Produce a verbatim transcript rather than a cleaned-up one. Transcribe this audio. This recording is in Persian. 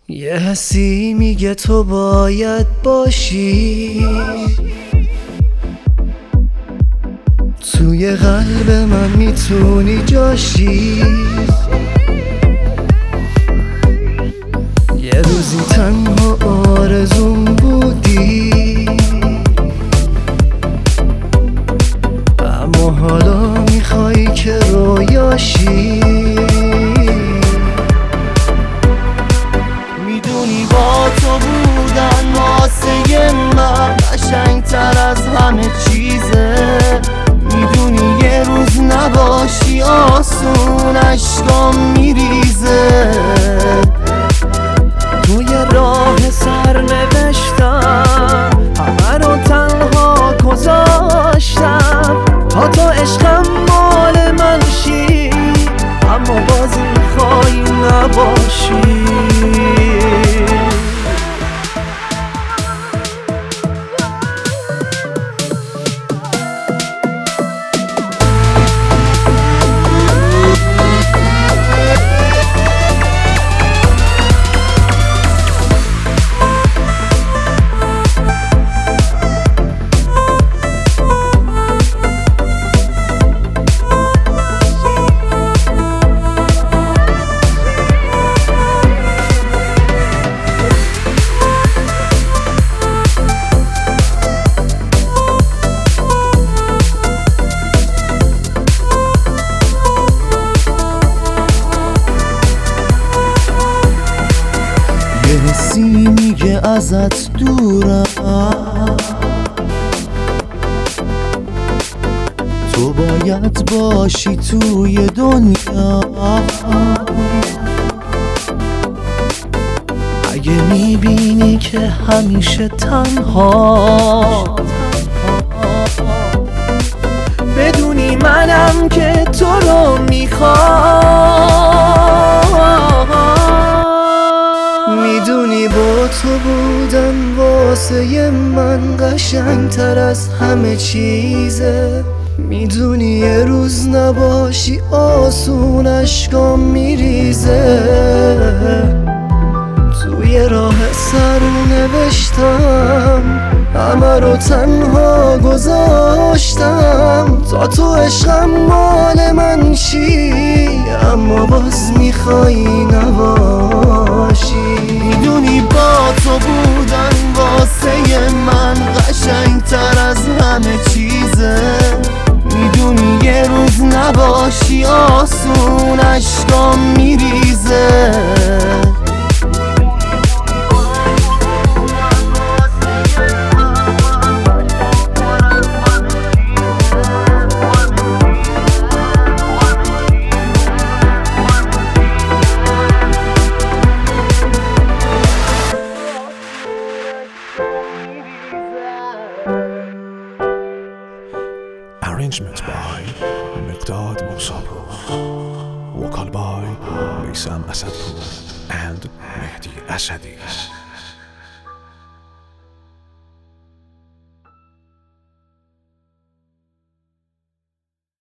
یه حسی میگه تو باید باشی، توی قلب من میتونی جاشی. یه روزی تنها آرزوم بودی، اما حالا میخوای که رویاشی. میدونی با تو بودن واسه من قشنگتر از همه چیزه. میدونی یه روز نباشی آسون اشکام میریزه. توی راه سر نوشتم همه رو تنها گذاشتم تا تو عشقم مال من شی، اما باز میخوای نباشی. حسی میگه ازت دورم، تو باید باشی توی دنیا. اگه میبینی که همیشه تنها، بدونی منم که تو رو میخوام. میدونی با تو بودن واسه من قشنگتر از همه چیزه. میدونی یه روز نباشی آسون اشکام میریزه. توی راه سر نوشتم همه رو تنها گذاشتم تا تو عشقم مال من شی، اما باز میخوای نباشی. میدونی با تو بودن واسه من قشنگتر از همه چیزه. میدونی یه روز نباشی آسون اشکام میریزه. Arrangement by Miqdad Musabur, vocal by Misam Asadpour and Mehdi Asadi.